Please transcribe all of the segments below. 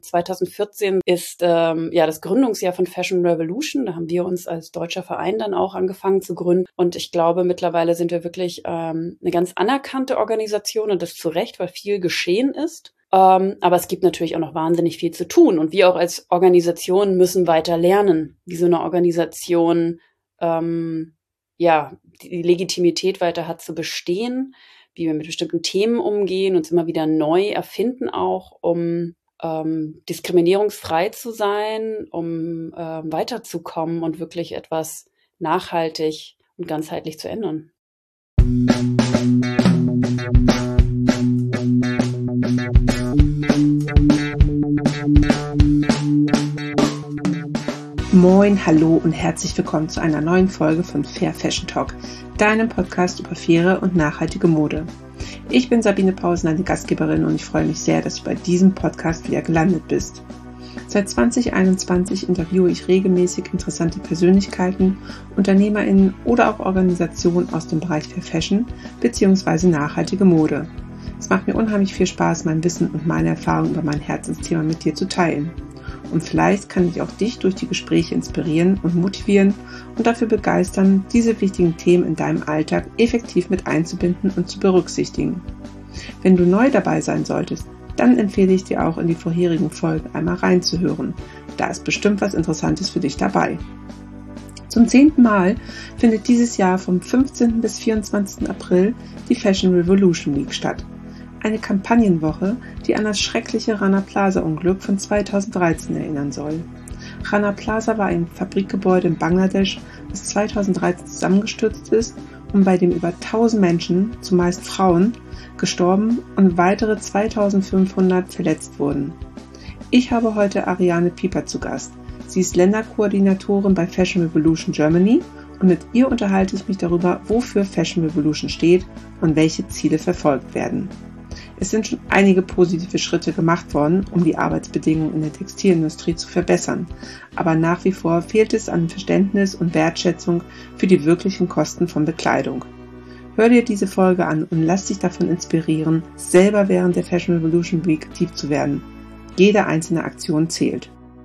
2014 ist das Gründungsjahr von Fashion Revolution. Da haben wir uns als deutscher Verein dann auch angefangen zu gründen. Und ich glaube, mittlerweile sind wir wirklich eine ganz anerkannte Organisation und das zu Recht, weil viel geschehen ist. Aber es gibt natürlich auch noch wahnsinnig viel zu tun. Und wir auch als Organisation müssen weiter lernen, wie so eine Organisation die Legitimität weiter hat zu bestehen, wie wir mit bestimmten Themen umgehen, uns immer wieder neu erfinden auch, um diskriminierungsfrei zu sein, um weiterzukommen und wirklich etwas nachhaltig und ganzheitlich zu ändern. Moin, hallo und herzlich willkommen zu einer neuen Folge von Fair Fashion Talk, deinem Podcast über faire und nachhaltige Mode. Ich bin Sabine Pausen, eine Gastgeberin, und ich freue mich sehr, dass du bei diesem Podcast wieder gelandet bist. Seit 2021 interviewe ich regelmäßig interessante Persönlichkeiten, UnternehmerInnen oder auch Organisationen aus dem Bereich Fair Fashion bzw. nachhaltige Mode. Es macht mir unheimlich viel Spaß, mein Wissen und meine Erfahrungen über mein Herzensthema mit dir zu teilen. Und vielleicht kann ich auch dich durch die Gespräche inspirieren und motivieren und dafür begeistern, diese wichtigen Themen in deinem Alltag effektiv mit einzubinden und zu berücksichtigen. Wenn du neu dabei sein solltest, dann empfehle ich dir auch, in die vorherigen Folgen einmal reinzuhören. Da ist bestimmt was Interessantes für dich dabei. Zum 10. Mal findet dieses Jahr vom 15. bis 24. April die Fashion Revolution Week statt. Eine Kampagnenwoche, die an das schreckliche Rana Plaza Unglück von 2013 erinnern soll. Rana Plaza war ein Fabrikgebäude in Bangladesch, das 2013 zusammengestürzt ist und bei dem über 1000 Menschen, zumeist Frauen, gestorben und weitere 2500 verletzt wurden. Ich habe heute Ariane Pieper zu Gast. Sie ist Länderkoordinatorin bei Fashion Revolution Germany und mit ihr unterhalte ich mich darüber, wofür Fashion Revolution steht und welche Ziele verfolgt werden. Es sind schon einige positive Schritte gemacht worden, um die Arbeitsbedingungen in der Textilindustrie zu verbessern, aber nach wie vor fehlt es an Verständnis und Wertschätzung für die wirklichen Kosten von Bekleidung. Hör dir diese Folge an und lass dich davon inspirieren, selber während der Fashion Revolution Week aktiv zu werden. Jede einzelne Aktion zählt.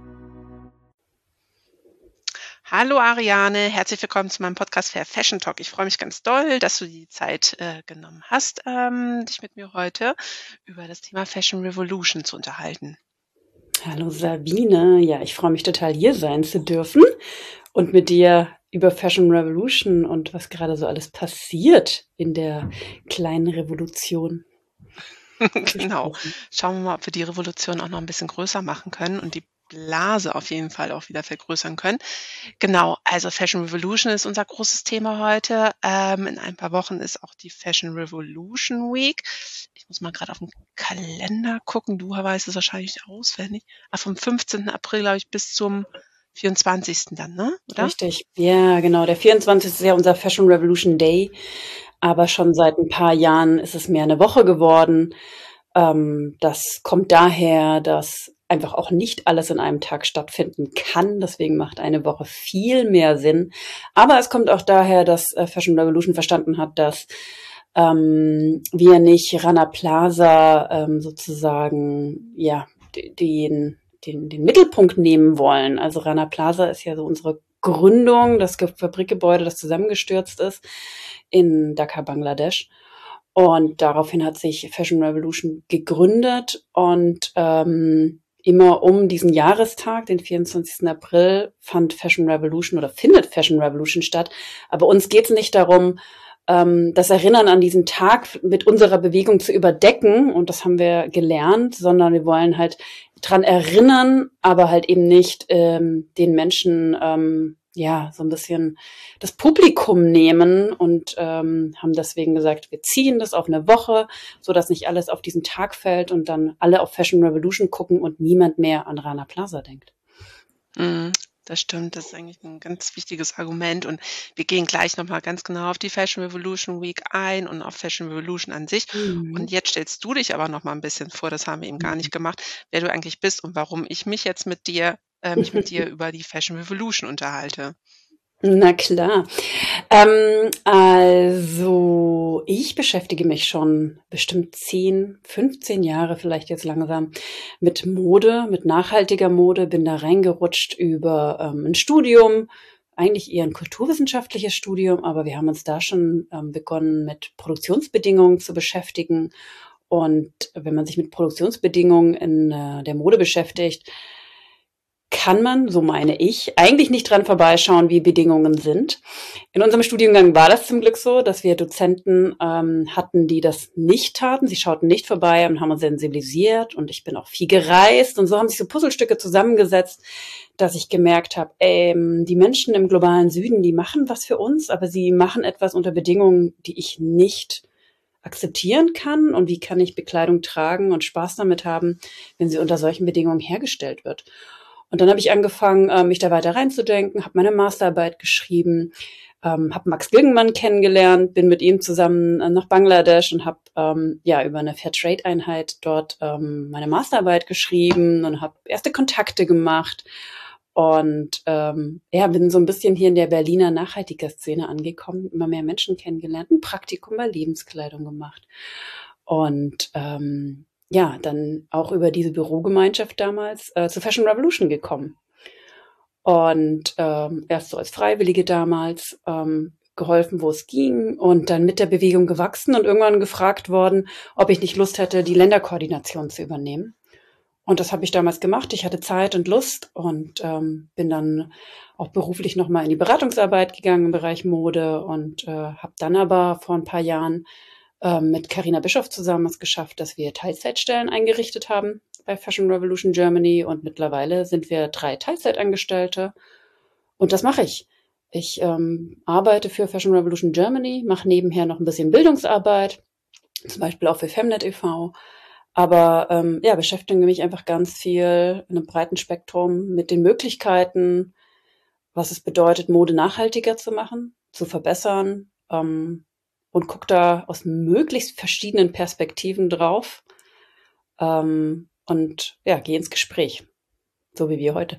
Hallo Ariane, herzlich willkommen zu meinem Podcast Fair Fashion Talk. Ich freue mich ganz doll, dass du die Zeit genommen hast, dich mit mir heute über das Thema Fashion Revolution zu unterhalten. Hallo Sabine, ja, ich freue mich total, hier sein zu dürfen und mit dir über Fashion Revolution und was gerade so alles passiert in der kleinen Revolution. Genau, schauen wir mal, ob wir die Revolution auch noch ein bisschen größer machen können und die Blase auf jeden Fall auch wieder vergrößern können. Genau, also Fashion Revolution ist unser großes Thema heute. In ein paar Wochen ist auch die Fashion Revolution Week. Ich muss mal gerade auf den Kalender gucken. Du weißt es wahrscheinlich auswendig. Vom 15. April, glaube ich, bis zum 24. dann, ne? Oder? Richtig, ja, genau. Der 24. ist ja unser Fashion Revolution Day, aber schon seit ein paar Jahren ist es mehr eine Woche geworden. Das kommt daher, dass einfach auch nicht alles in einem Tag stattfinden kann. Deswegen macht eine Woche viel mehr Sinn. Aber es kommt auch daher, dass Fashion Revolution verstanden hat, dass wir nicht Rana Plaza sozusagen den Mittelpunkt nehmen wollen. Also Rana Plaza ist ja so unsere Gründung, das Fabrikgebäude, das zusammengestürzt ist in Dhaka, Bangladesch. Und daraufhin hat sich Fashion Revolution gegründet und immer um diesen Jahrestag, den 24. April, findet Fashion Revolution statt. Aber uns geht es nicht darum, das Erinnern an diesen Tag mit unserer Bewegung zu überdecken, und das haben wir gelernt, sondern wir wollen halt dran erinnern, aber halt eben nicht den Menschen so ein bisschen das Publikum nehmen und haben deswegen gesagt, wir ziehen das auf eine Woche, so dass nicht alles auf diesen Tag fällt und dann alle auf Fashion Revolution gucken und niemand mehr an Rana Plaza denkt. Das stimmt, das ist eigentlich ein ganz wichtiges Argument, und wir gehen gleich nochmal ganz genau auf die Fashion Revolution Week ein und auf Fashion Revolution an sich. Und jetzt stellst du dich aber noch mal ein bisschen vor, das haben wir eben gar nicht gemacht, wer du eigentlich bist und warum ich mich jetzt mich mit dir über die Fashion Revolution unterhalte. Na klar. Also ich beschäftige mich schon bestimmt 10, 15 Jahre vielleicht jetzt langsam mit Mode, mit nachhaltiger Mode, bin da reingerutscht über ein Studium, eigentlich eher ein kulturwissenschaftliches Studium, aber wir haben uns da schon begonnen, mit Produktionsbedingungen zu beschäftigen. Und wenn man sich mit Produktionsbedingungen in der Mode beschäftigt, kann man, so meine ich, eigentlich nicht dran vorbeischauen, wie Bedingungen sind. In unserem Studiengang war das zum Glück so, dass wir Dozenten hatten, die das nicht taten. Sie schauten nicht vorbei und haben uns sensibilisiert. Und ich bin auch viel gereist. Und so haben sich so Puzzlestücke zusammengesetzt, dass ich gemerkt habe, die Menschen im globalen Süden, die machen was für uns, aber sie machen etwas unter Bedingungen, die ich nicht akzeptieren kann. Und wie kann ich Bekleidung tragen und Spaß damit haben, wenn sie unter solchen Bedingungen hergestellt wird? Und dann habe ich angefangen, mich da weiter reinzudenken, habe meine Masterarbeit geschrieben, habe Max Gilgenmann kennengelernt, bin mit ihm zusammen nach Bangladesch und habe über eine Fairtrade-Einheit dort meine Masterarbeit geschrieben und habe erste Kontakte gemacht und bin so ein bisschen hier in der Berliner Nachhaltiger-Szene angekommen, immer mehr Menschen kennengelernt, ein Praktikum bei Lebenskleidung gemacht und dann auch über diese Bürogemeinschaft damals zur Fashion Revolution gekommen. Und erst so als Freiwillige damals geholfen, wo es ging und dann mit der Bewegung gewachsen und irgendwann gefragt worden, ob ich nicht Lust hätte, die Länderkoordination zu übernehmen. Und das habe ich damals gemacht. Ich hatte Zeit und Lust und bin dann auch beruflich nochmal in die Beratungsarbeit gegangen im Bereich Mode und habe dann aber vor ein paar Jahren mit Carina Bischoff zusammen es geschafft, dass wir Teilzeitstellen eingerichtet haben bei Fashion Revolution Germany und mittlerweile sind wir 3 Teilzeitangestellte und das mache ich. Ich arbeite für Fashion Revolution Germany, mache nebenher noch ein bisschen Bildungsarbeit, zum Beispiel auch für Femnet e.V., aber beschäftige mich einfach ganz viel in einem breiten Spektrum mit den Möglichkeiten, was es bedeutet, Mode nachhaltiger zu machen, zu verbessern, und gucke da aus möglichst verschiedenen Perspektiven drauf und gehe ins Gespräch, so wie wir heute.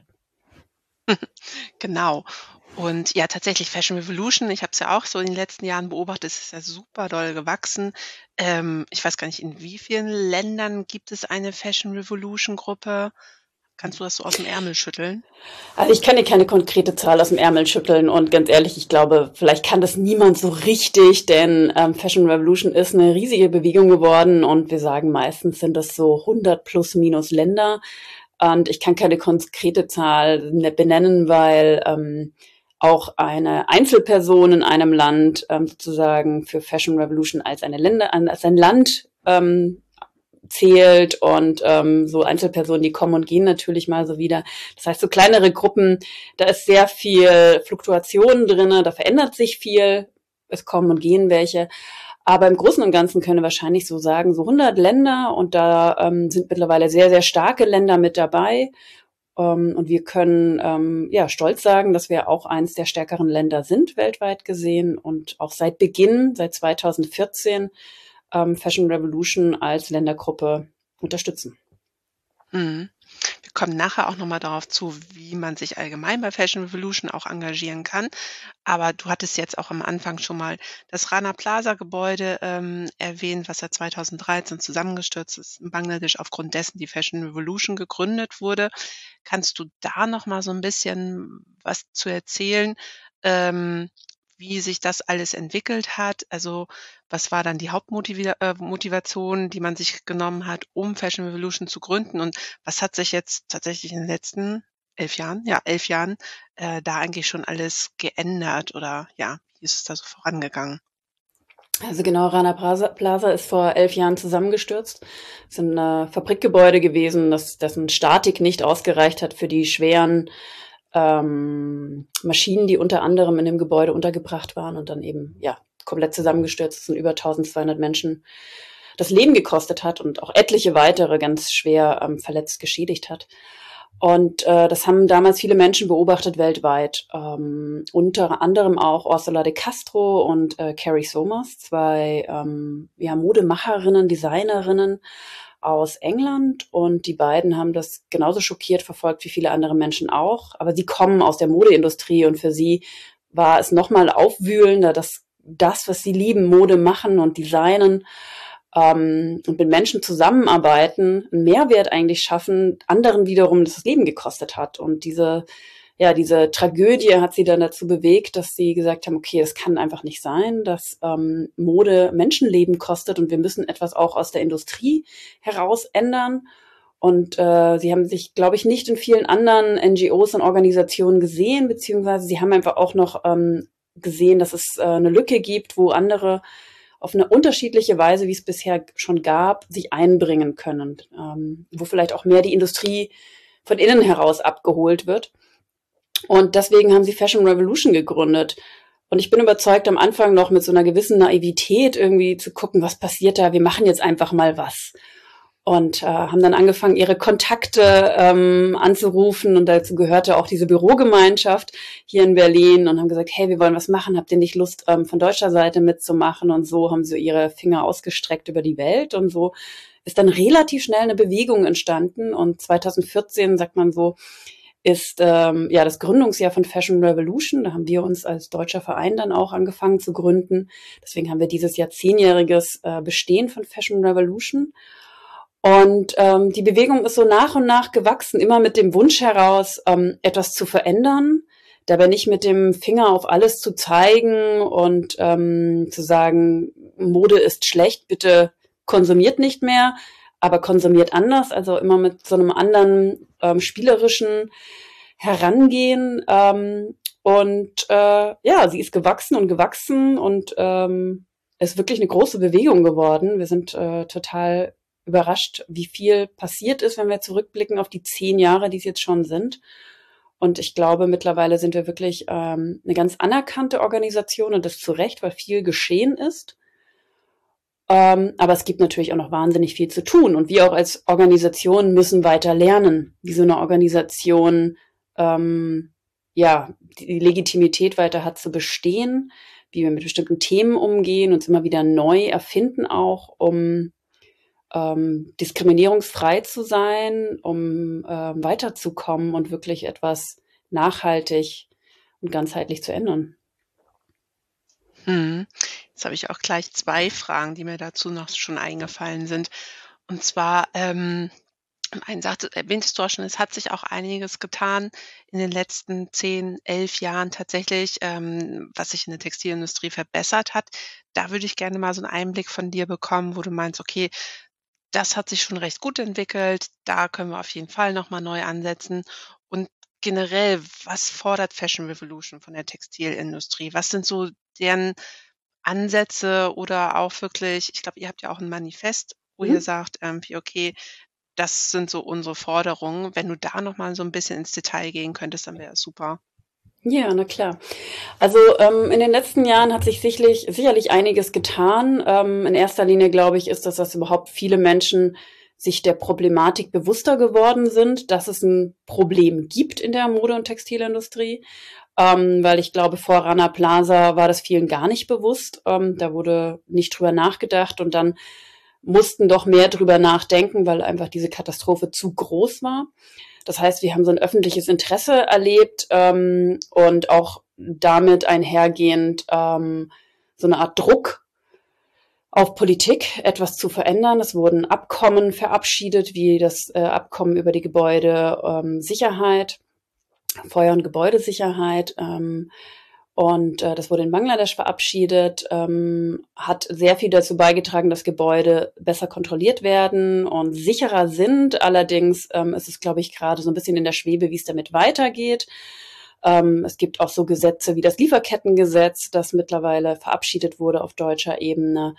Genau. Und ja, tatsächlich Fashion Revolution, ich habe es ja auch so in den letzten Jahren beobachtet, es ist ja super doll gewachsen. Ich weiß gar nicht, in wie vielen Ländern gibt es eine Fashion Revolution Gruppe? Kannst du das so aus dem Ärmel schütteln? Also ich kann dir keine konkrete Zahl aus dem Ärmel schütteln und ganz ehrlich, ich glaube, vielleicht kann das niemand so richtig, denn Fashion Revolution ist eine riesige Bewegung geworden und wir sagen meistens sind das so 100 plus minus Länder und ich kann keine konkrete Zahl benennen, weil auch eine Einzelperson in einem Land sozusagen für Fashion Revolution als ein Land zählt und so Einzelpersonen, die kommen und gehen natürlich mal so wieder. Das heißt, so kleinere Gruppen, da ist sehr viel Fluktuation drinne, da verändert sich viel, es kommen und gehen welche. Aber im Großen und Ganzen können wir wahrscheinlich so sagen, so 100 Länder und da sind mittlerweile sehr, sehr starke Länder mit dabei. Und wir können stolz sagen, dass wir auch eines der stärkeren Länder sind, weltweit gesehen und auch seit Beginn, seit 2014, Fashion Revolution als Ländergruppe unterstützen. Mhm. Wir kommen nachher auch noch mal darauf zu, wie man sich allgemein bei Fashion Revolution auch engagieren kann. Aber du hattest jetzt auch am Anfang schon mal das Rana Plaza Gebäude erwähnt, was ja 2013 zusammengestürzt ist in Bangladesch, aufgrund dessen die Fashion Revolution gegründet wurde. Kannst du da noch mal so ein bisschen was zu erzählen, wie sich das alles entwickelt hat? Also, was war dann die Motivation, die man sich genommen hat, um Fashion Revolution zu gründen? Und was hat sich jetzt tatsächlich in den letzten 11 Jahren, ja, 11 Jahren, da eigentlich schon alles geändert oder ja, wie ist es da so vorangegangen? Also genau, Rana Plaza ist vor 11 Jahren zusammengestürzt. Es ist ein Fabrikgebäude gewesen, dessen Statik nicht ausgereicht hat für die schweren Maschinen, die unter anderem in dem Gebäude untergebracht waren und dann eben komplett zusammengestürzt sind, über 1200 Menschen das Leben gekostet hat und auch etliche weitere ganz schwer verletzt geschädigt hat. Und das haben damals viele Menschen beobachtet weltweit, unter anderem auch Ursula de Castro und Carrie Somers, 2 Modemacherinnen, Designerinnen aus England, und die beiden haben das genauso schockiert verfolgt wie viele andere Menschen auch, aber sie kommen aus der Modeindustrie und für sie war es nochmal aufwühlender, dass das, was sie lieben, Mode machen und designen, und mit Menschen zusammenarbeiten, einen Mehrwert eigentlich schaffen, anderen wiederum das Leben gekostet hat. Und diese Tragödie hat sie dann dazu bewegt, dass sie gesagt haben, okay, es kann einfach nicht sein, dass Mode Menschenleben kostet und wir müssen etwas auch aus der Industrie heraus ändern. Und sie haben sich, glaube ich, nicht in vielen anderen NGOs und Organisationen gesehen, beziehungsweise sie haben einfach auch noch gesehen, dass es eine Lücke gibt, wo andere auf eine unterschiedliche Weise, wie es bisher schon gab, sich einbringen können, wo vielleicht auch mehr die Industrie von innen heraus abgeholt wird. Und deswegen haben sie Fashion Revolution gegründet. Und ich bin überzeugt, am Anfang noch mit so einer gewissen Naivität irgendwie zu gucken, was passiert da, wir machen jetzt einfach mal was. Und haben dann angefangen, ihre Kontakte anzurufen. Und dazu gehörte auch diese Bürogemeinschaft hier in Berlin und haben gesagt, hey, wir wollen was machen. Habt ihr nicht Lust, von deutscher Seite mitzumachen? Und so haben sie ihre Finger ausgestreckt über die Welt. Und so ist dann relativ schnell eine Bewegung entstanden. Und 2014, sagt man so, ist das Gründungsjahr von Fashion Revolution. Da haben wir uns als deutscher Verein dann auch angefangen zu gründen. Deswegen haben wir dieses Jahr 10-jähriges Bestehen von Fashion Revolution. Und die Bewegung ist so nach und nach gewachsen, immer mit dem Wunsch heraus, etwas zu verändern, dabei nicht mit dem Finger auf alles zu zeigen und zu sagen, Mode ist schlecht, bitte konsumiert nicht mehr, aber konsumiert anders, also immer mit so einem anderen spielerischen Herangehen. Sie ist gewachsen und ist wirklich eine große Bewegung geworden. Wir sind total überrascht, wie viel passiert ist, wenn wir zurückblicken auf die 10 Jahre, die es jetzt schon sind. Und ich glaube, mittlerweile sind wir wirklich eine ganz anerkannte Organisation und das zu Recht, weil viel geschehen ist. Aber es gibt natürlich auch noch wahnsinnig viel zu tun. Und wir auch als Organisation müssen weiter lernen, wie so eine Organisation die Legitimität weiter hat zu bestehen, wie wir mit bestimmten Themen umgehen, uns immer wieder neu erfinden auch, um diskriminierungsfrei zu sein, um weiterzukommen und wirklich etwas nachhaltig und ganzheitlich zu ändern. Jetzt habe ich auch gleich 2 Fragen, die mir dazu noch schon eingefallen sind. Und zwar, erwähntest du auch schon, es hat sich auch einiges getan in den letzten 10, 11 Jahren tatsächlich, was sich in der Textilindustrie verbessert hat. Da würde ich gerne mal so einen Einblick von dir bekommen, wo du meinst, okay, das hat sich schon recht gut entwickelt, da können wir auf jeden Fall noch mal neu ansetzen. Und generell, was fordert Fashion Revolution von der Textilindustrie? Was sind so deren Ansätze oder auch wirklich, ich glaube, ihr habt ja auch ein Manifest, wo ihr sagt, okay, das sind so unsere Forderungen. Wenn du da noch mal so ein bisschen ins Detail gehen könntest, dann wäre es super. Ja, na klar. Also in den letzten Jahren hat sich sicherlich einiges getan. In erster Linie, glaube ich, ist das, dass überhaupt viele Menschen sich der Problematik bewusster geworden sind, dass es ein Problem gibt in der Mode- und Textilindustrie. Weil ich glaube, vor Rana Plaza war das vielen gar nicht bewusst. Da wurde nicht drüber nachgedacht und dann mussten doch mehr drüber nachdenken, weil einfach diese Katastrophe zu groß war. Das heißt, wir haben so ein öffentliches Interesse erlebt und auch damit einhergehend so eine Art Druck auf Politik, etwas zu verändern. Es wurden Abkommen verabschiedet, wie das Abkommen über die Gebäudesicherheit, Feuer- und Gebäudesicherheit. Das wurde in Bangladesch verabschiedet, hat sehr viel dazu beigetragen, dass Gebäude besser kontrolliert werden und sicherer sind. Allerdings ist es, glaube ich, gerade so ein bisschen in der Schwebe, wie es damit weitergeht. Es gibt auch so Gesetze wie das Lieferkettengesetz, das mittlerweile verabschiedet wurde auf deutscher Ebene.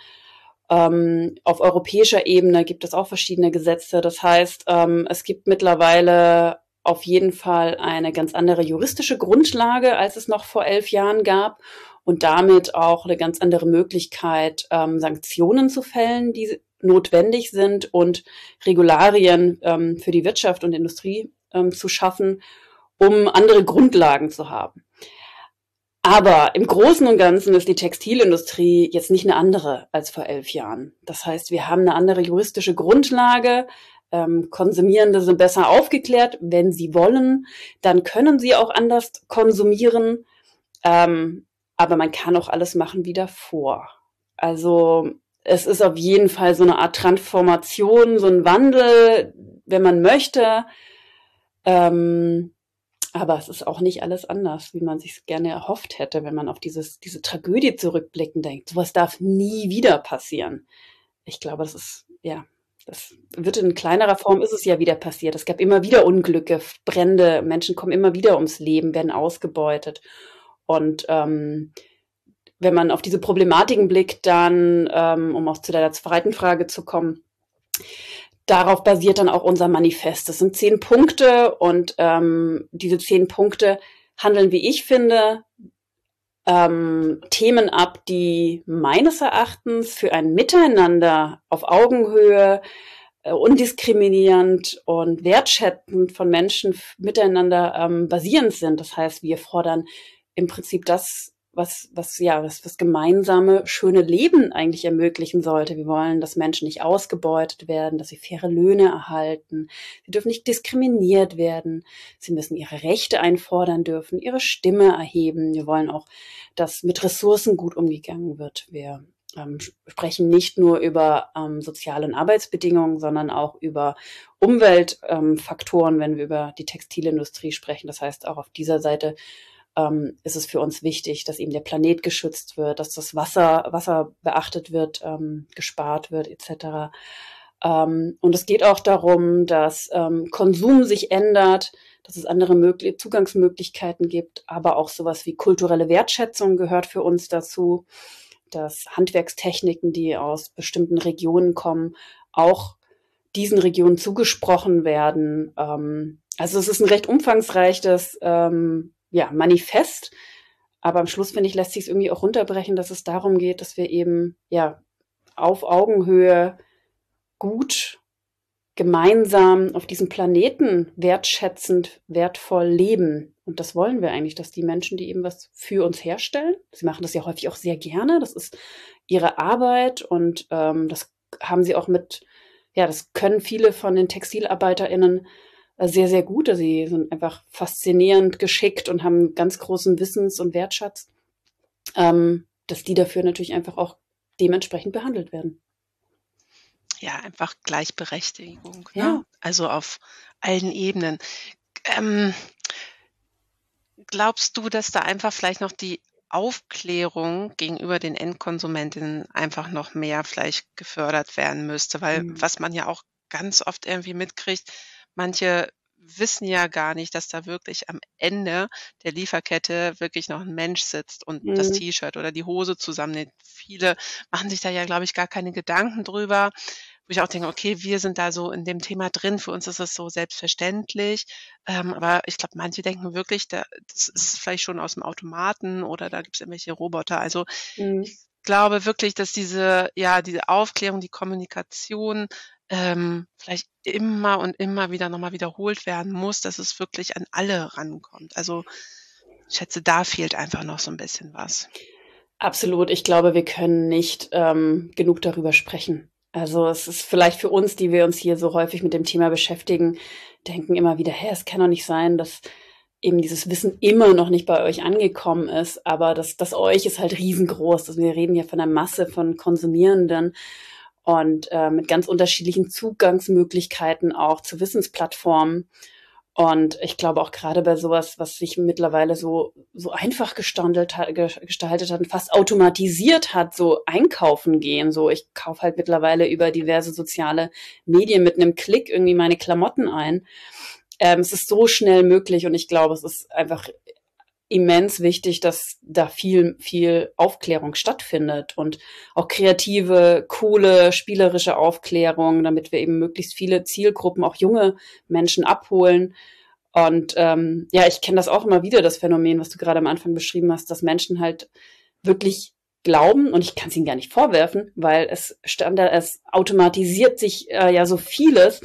Auf europäischer Ebene gibt es auch verschiedene Gesetze. Das heißt, es gibt mittlerweile auf jeden Fall eine ganz andere juristische Grundlage, als es noch vor 11 Jahren gab und damit auch eine ganz andere Möglichkeit, Sanktionen zu fällen, die notwendig sind und Regularien für die Wirtschaft und Industrie zu schaffen, um andere Grundlagen zu haben. Aber im Großen und Ganzen ist die Textilindustrie jetzt nicht eine andere als vor 11 Jahren. Das heißt, wir haben eine andere juristische Grundlage. Konsumierende sind besser aufgeklärt, wenn sie wollen, dann können sie auch anders konsumieren. Aber man kann auch alles machen wie davor. Also es ist auf jeden Fall so eine Art Transformation, so ein Wandel, wenn man möchte. Aber es ist auch nicht alles anders, wie man sich gerne erhofft hätte, wenn man auf diese Tragödie zurückblicken denkt. Sowas darf nie wieder passieren. Ich glaube, das wird in kleinerer Form ist es ja wieder passiert. Es gab immer wieder Unglücke, Brände, Menschen kommen immer wieder ums Leben, werden ausgebeutet. Und wenn man auf diese Problematiken blickt, dann, um auch zu der zweiten Frage zu kommen, darauf basiert dann auch unser Manifest. Das sind 10 Punkte und diese 10 Punkte handeln, wie ich finde, Themen ab, die meines Erachtens für ein Miteinander auf Augenhöhe, undiskriminierend und wertschätzend von Menschen miteinander basierend sind. Das heißt, wir fordern im Prinzip das, was gemeinsame, schöne Leben eigentlich ermöglichen sollte. Wir wollen, dass Menschen nicht ausgebeutet werden, dass sie faire Löhne erhalten. Sie dürfen nicht diskriminiert werden. Sie müssen ihre Rechte einfordern dürfen, ihre Stimme erheben. Wir wollen auch, dass mit Ressourcen gut umgegangen wird. Wir sprechen nicht nur über soziale und Arbeitsbedingungen, sondern auch über Umweltfaktoren, wenn wir über die Textilindustrie sprechen. Das heißt, auch auf dieser Seite ist es für uns wichtig, dass eben der Planet geschützt wird, dass das Wasser beachtet wird, gespart wird, etc. Und es geht auch darum, dass Konsum sich ändert, dass es andere Zugangsmöglichkeiten gibt, aber auch sowas wie kulturelle Wertschätzung gehört für uns dazu, dass Handwerkstechniken, die aus bestimmten Regionen kommen, auch diesen Regionen zugesprochen werden. Also es ist ein recht umfangreiches Manifest, aber am Schluss, finde ich, lässt sich es irgendwie auch runterbrechen, dass es darum geht, dass wir eben auf Augenhöhe gut gemeinsam auf diesem Planeten wertschätzend, wertvoll leben. Und das wollen wir eigentlich, dass die Menschen, die eben was für uns herstellen, sie machen das ja häufig auch sehr gerne, das ist ihre Arbeit und das haben sie auch das können viele von den TextilarbeiterInnen sehr, sehr gut. Sie sind einfach faszinierend geschickt und haben einen ganz großen Wissens- und Wertschatz, dass die dafür natürlich einfach auch dementsprechend behandelt werden. Ja, einfach Gleichberechtigung, ne? Ja. Also auf allen Ebenen. Glaubst du, dass da einfach vielleicht noch die Aufklärung gegenüber den Endkonsumentinnen einfach noch mehr vielleicht gefördert werden müsste? Weil was man ja auch ganz oft irgendwie mitkriegt, manche wissen ja gar nicht, dass da wirklich am Ende der Lieferkette wirklich noch ein Mensch sitzt und das T-Shirt oder die Hose zusammennäht. Viele machen sich da ja, glaube ich, gar keine Gedanken drüber, wo ich auch denke: „Okay, wir sind da so in dem Thema drin. Für uns ist es so selbstverständlich.“ Aber ich glaube, manche denken wirklich, das ist vielleicht schon aus dem Automaten oder da gibt's irgendwelche Roboter. Also, ich glaube wirklich, dass diese Aufklärung, die Kommunikation, vielleicht immer und immer wieder noch mal wiederholt werden muss, dass es wirklich an alle rankommt. Also, ich schätze, da fehlt einfach noch so ein bisschen was. Absolut. Ich glaube, wir können nicht genug darüber sprechen. Also es ist vielleicht für uns, die wir uns hier so häufig mit dem Thema beschäftigen, denken immer wieder, es kann doch nicht sein, dass eben dieses Wissen immer noch nicht bei euch angekommen ist, aber das Euch ist halt riesengroß. Also wir reden hier von einer Masse von Konsumierenden und mit ganz unterschiedlichen Zugangsmöglichkeiten auch zu Wissensplattformen. Und ich glaube auch gerade bei sowas, was sich mittlerweile so einfach gestaltet hat und fast automatisiert hat, so einkaufen gehen. So, ich kaufe halt mittlerweile über diverse soziale Medien mit einem Klick irgendwie meine Klamotten ein. Es ist so schnell möglich und ich glaube, es ist einfach immens wichtig, dass da viel Aufklärung stattfindet und auch kreative, coole, spielerische Aufklärung, damit wir eben möglichst viele Zielgruppen, auch junge Menschen abholen. Und ich kenne das auch immer wieder, das Phänomen, was du gerade am Anfang beschrieben hast, dass Menschen halt wirklich glauben, und ich kann es ihnen gar nicht vorwerfen, weil es automatisiert sich so vieles,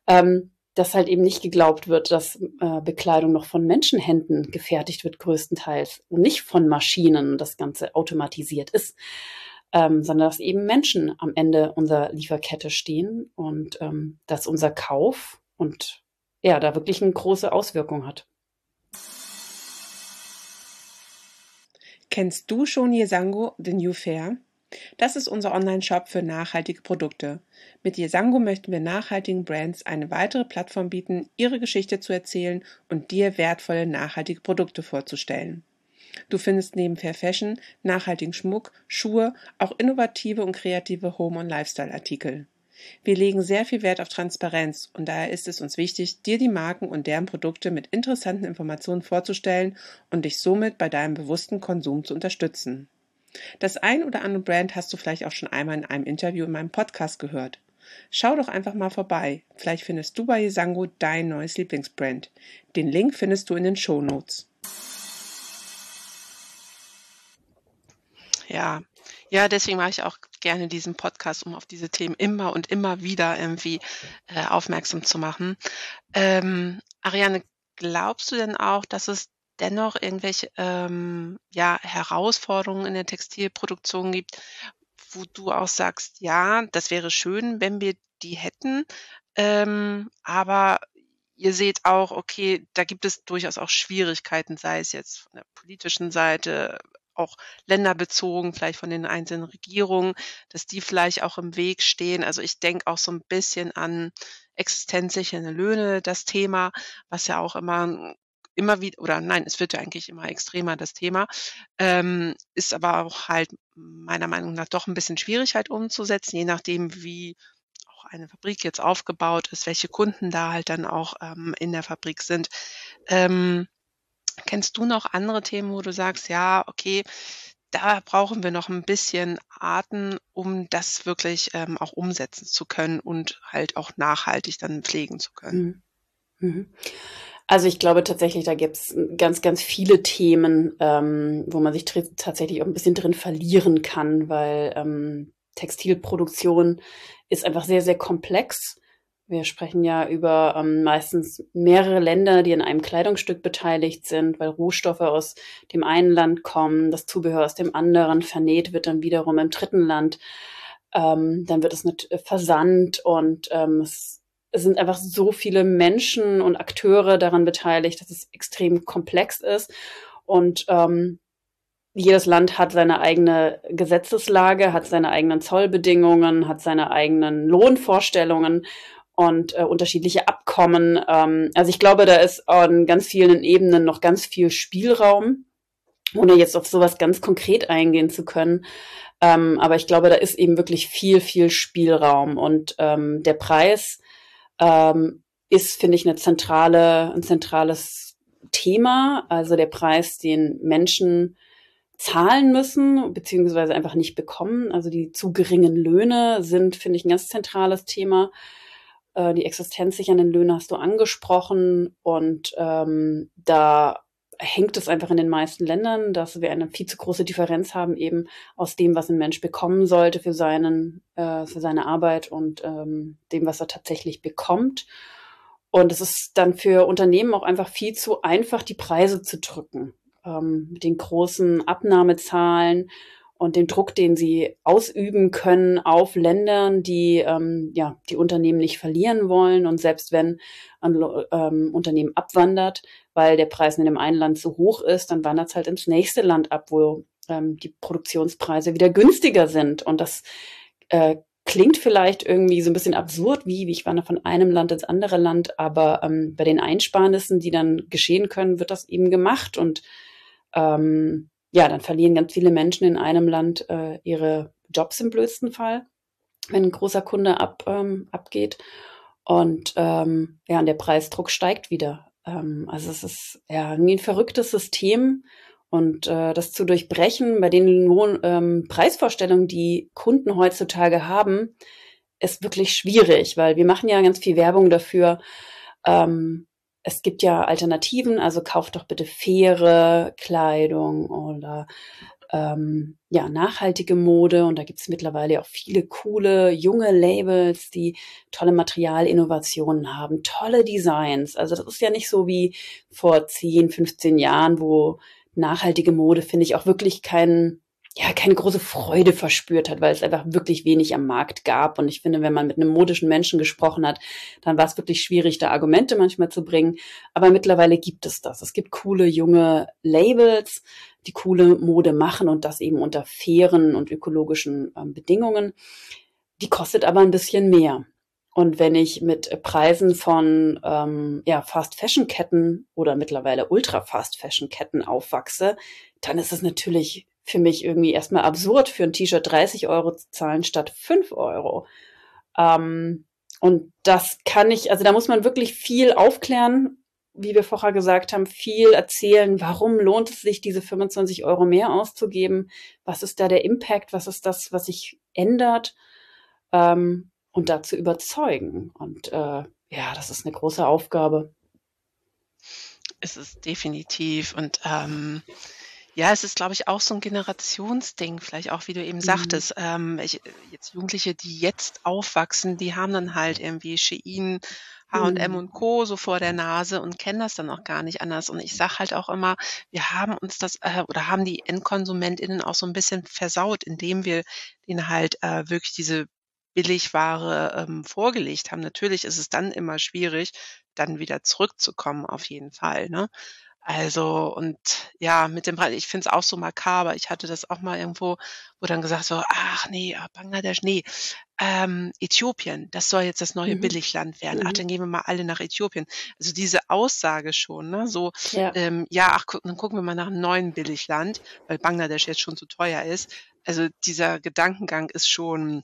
dass halt eben nicht geglaubt wird, dass Bekleidung noch von Menschenhänden gefertigt wird, größtenteils, und nicht von Maschinen und das Ganze automatisiert ist, sondern dass eben Menschen am Ende unserer Lieferkette stehen und dass unser Kauf und da wirklich eine große Auswirkung hat. Kennst du schon Yesango, The New Fair? Das ist unser Online-Shop für nachhaltige Produkte. Mit Yesango möchten wir nachhaltigen Brands eine weitere Plattform bieten, ihre Geschichte zu erzählen und dir wertvolle nachhaltige Produkte vorzustellen. Du findest neben Fair Fashion, nachhaltigen Schmuck, Schuhe, auch innovative und kreative Home- und Lifestyle-Artikel. Wir legen sehr viel Wert auf Transparenz und daher ist es uns wichtig, dir die Marken und deren Produkte mit interessanten Informationen vorzustellen und dich somit bei deinem bewussten Konsum zu unterstützen. Das ein oder andere Brand hast du vielleicht auch schon einmal in einem Interview in meinem Podcast gehört. Schau doch einfach mal vorbei. Vielleicht findest du bei Yesango dein neues Lieblingsbrand. Den Link findest du in den Shownotes. Ja, deswegen mache ich auch gerne diesen Podcast, um auf diese Themen immer und immer wieder irgendwie aufmerksam zu machen. Ariane, glaubst du denn auch, dass es dennoch irgendwelche Herausforderungen in der Textilproduktion gibt, wo du auch sagst, ja, das wäre schön, wenn wir die hätten, aber ihr seht auch, okay, da gibt es durchaus auch Schwierigkeiten, sei es jetzt von der politischen Seite, auch länderbezogen, vielleicht von den einzelnen Regierungen, dass die vielleicht auch im Weg stehen. Also ich denke auch so ein bisschen an existenzsichernde Löhne, das Thema, was ja auch immer wieder, oder nein, es wird ja eigentlich immer extremer, das Thema, ist aber auch halt meiner Meinung nach doch ein bisschen schwierig halt umzusetzen, je nachdem, wie auch eine Fabrik jetzt aufgebaut ist, welche Kunden da halt dann auch in der Fabrik sind. Ähm, Kennst du noch andere Themen, wo du sagst: „Ja, okay, da brauchen wir noch ein bisschen Arten, um das wirklich auch umsetzen zu können und halt auch nachhaltig dann pflegen zu können?“ Mhm. Mhm. Also ich glaube tatsächlich, da gibt's ganz, ganz viele Themen, wo man sich tatsächlich auch ein bisschen drin verlieren kann, weil Textilproduktion ist einfach sehr, sehr komplex. Wir sprechen ja über meistens mehrere Länder, die an einem Kleidungsstück beteiligt sind, weil Rohstoffe aus dem einen Land kommen, das Zubehör aus dem anderen, vernäht wird dann wiederum im dritten Land. Dann wird es versandt und es sind einfach so viele Menschen und Akteure daran beteiligt, dass es extrem komplex ist. Und jedes Land hat seine eigene Gesetzeslage, hat seine eigenen Zollbedingungen, hat seine eigenen Lohnvorstellungen und unterschiedliche Abkommen. Also ich glaube, da ist an ganz vielen Ebenen noch ganz viel Spielraum, ohne jetzt auf sowas ganz konkret eingehen zu können. Aber ich glaube, da ist eben wirklich viel, viel Spielraum. Und der Preis ist, finde ich, ein zentrales Thema. Also der Preis, den Menschen zahlen müssen, beziehungsweise einfach nicht bekommen. Also die zu geringen Löhne sind, finde ich, ein ganz zentrales Thema. Die existenzsichernden Löhne hast du angesprochen und da hängt es einfach in den meisten Ländern, dass wir eine viel zu große Differenz haben eben aus dem, was ein Mensch bekommen sollte für seine Arbeit und dem, was er tatsächlich bekommt. Und es ist dann für Unternehmen auch einfach viel zu einfach, die Preise zu drücken, mit den großen Abnahmezahlen und dem Druck, den sie ausüben können auf Ländern, die die Unternehmen nicht verlieren wollen. Und selbst wenn ein Unternehmen abwandert, weil der Preis in dem einen Land zu hoch ist, dann wandert es halt ins nächste Land ab, wo die Produktionspreise wieder günstiger sind. Und das klingt vielleicht irgendwie so ein bisschen absurd, wie ich wandere von einem Land ins andere Land, aber bei den Einsparnissen, die dann geschehen können, wird das eben gemacht. Und dann verlieren ganz viele Menschen in einem Land ihre Jobs im blödsten Fall, wenn ein großer Kunde abgeht. Und und der Preisdruck steigt wieder. Also es ist ja irgendwie ein verrücktes System. Und das zu durchbrechen bei den hohen Preisvorstellungen, die Kunden heutzutage haben, ist wirklich schwierig, weil wir machen ja ganz viel Werbung dafür. Es gibt ja Alternativen, also kauft doch bitte faire Kleidung oder nachhaltige Mode. Und da gibt es mittlerweile auch viele coole, junge Labels, die tolle Materialinnovationen haben, tolle Designs. Also das ist ja nicht so wie vor 10, 15 Jahren, wo nachhaltige Mode, finde ich, auch wirklich keinen ja, keine große Freude verspürt hat, weil es einfach wirklich wenig am Markt gab. Und ich finde, wenn man mit einem modischen Menschen gesprochen hat, dann war es wirklich schwierig, da Argumente manchmal zu bringen. Aber mittlerweile gibt es das. Es gibt coole junge Labels, die coole Mode machen und das eben unter fairen und ökologischen Bedingungen. Die kostet aber ein bisschen mehr. Und wenn ich mit Preisen von Fast-Fashion-Ketten oder mittlerweile Ultra-Fast-Fashion-Ketten aufwachse, dann ist es natürlich für mich irgendwie erstmal absurd, für ein T-Shirt 30 Euro zu zahlen statt 5 Euro. Und das kann ich, also da muss man wirklich viel aufklären, wie wir vorher gesagt haben, viel erzählen, warum lohnt es sich, diese 25 Euro mehr auszugeben? Was ist da der Impact? Was ist das, was sich ändert? Und dazu überzeugen. Und das ist eine große Aufgabe. Es ist definitiv. Und ja, es ist, glaube ich, auch so ein Generationsding, vielleicht auch, wie du eben sagtest. Jetzt Jugendliche, die jetzt aufwachsen, die haben dann halt irgendwie Shein, H&M und Co. so vor der Nase und kennen das dann auch gar nicht anders. Und ich sage halt auch immer, wir haben uns das oder haben die EndkonsumentInnen auch so ein bisschen versaut, indem wir denen halt wirklich diese Billigware vorgelegt haben. Natürlich ist es dann immer schwierig, dann wieder zurückzukommen, auf jeden Fall, ne? Also, und ja, mit dem Preis, ich finde es auch so makaber. Ich hatte das auch mal irgendwo, wo dann gesagt so: „Ach nee, Bangladesch, nee, Äthiopien, das soll jetzt das neue Billigland werden. Ach, dann gehen wir mal alle nach Äthiopien.“ Also, diese Aussage schon, ne, so, Ja. ja, ach, dann gucken wir mal nach 'nem neuen Billigland, weil Bangladesch jetzt schon zu teuer ist. Also, dieser Gedankengang ist schon